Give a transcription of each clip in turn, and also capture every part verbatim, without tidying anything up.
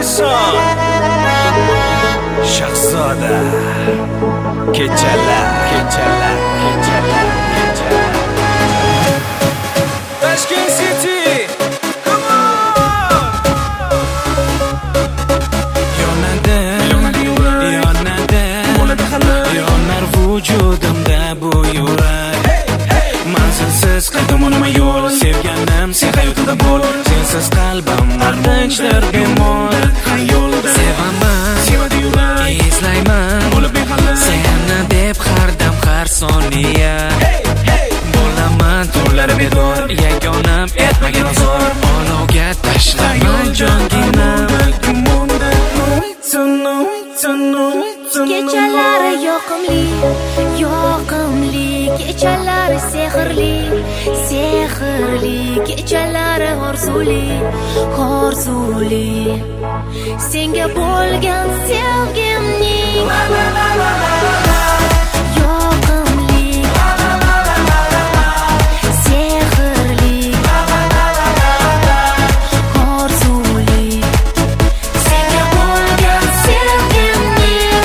Shahson Shahzoda Kechalar Kechalar Kechalar Kechalar Tashkent City Come on Yonadi Yonadi Yonar vujudimda bu yurak Manzilsiz qadam o'rnama yo'l Sevganim sen hayotida bo'l Sensiz qalbim armonchlar bemor Sevaman, izlayman Seni deb har dam har soniya Bo'laman turlari bedor Yagonam etmagan ozor Olovga tashlaman jonginam Kechalari yoqimli, yoqimli Kechalari sehrli, sehrli Kechalari orzuli, orzuli Senga bo'lgan sevgimning yoqimli, sehrli orzuli Senga bo'lgan sevgimning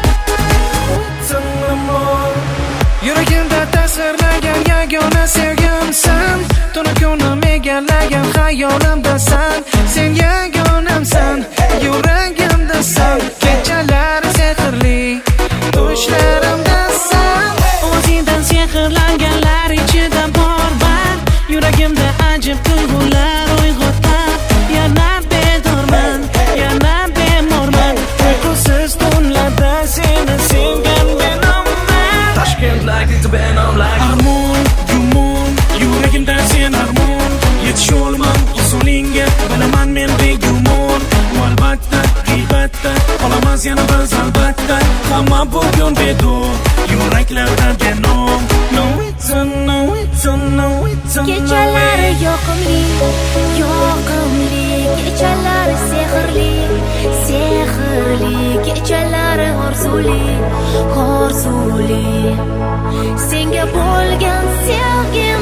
Yuragimda tasvirlagan yagona sevgimsan Tuna ko'nglim egallagan xayolimdasan Sen yagonamsan, yuragimdasan Kechalari sehrli, tushlarimdasan O'zingdan sehrlanganlar ichida borman Yuragimda ajib tuyg'ular uyg'otar Yana bedorman, yana bemorman Uyqusiz tunlarda seni sevgan menman Tashkent like it's been on like Armon, gumon, yuragimda sen armon Yetisholmam usulingga, bilaman men begumon U albatta, g'iybatda, qolamiz yana biz albatta Hamma bugun bedor, yuraklarda benom No it's a, no it's a, no it's a, no Kechalari yoqimli, yoqimli Kechalari sehrli, sehrli Kechalari orzuli, orzuli Senga bo'lgan sevgim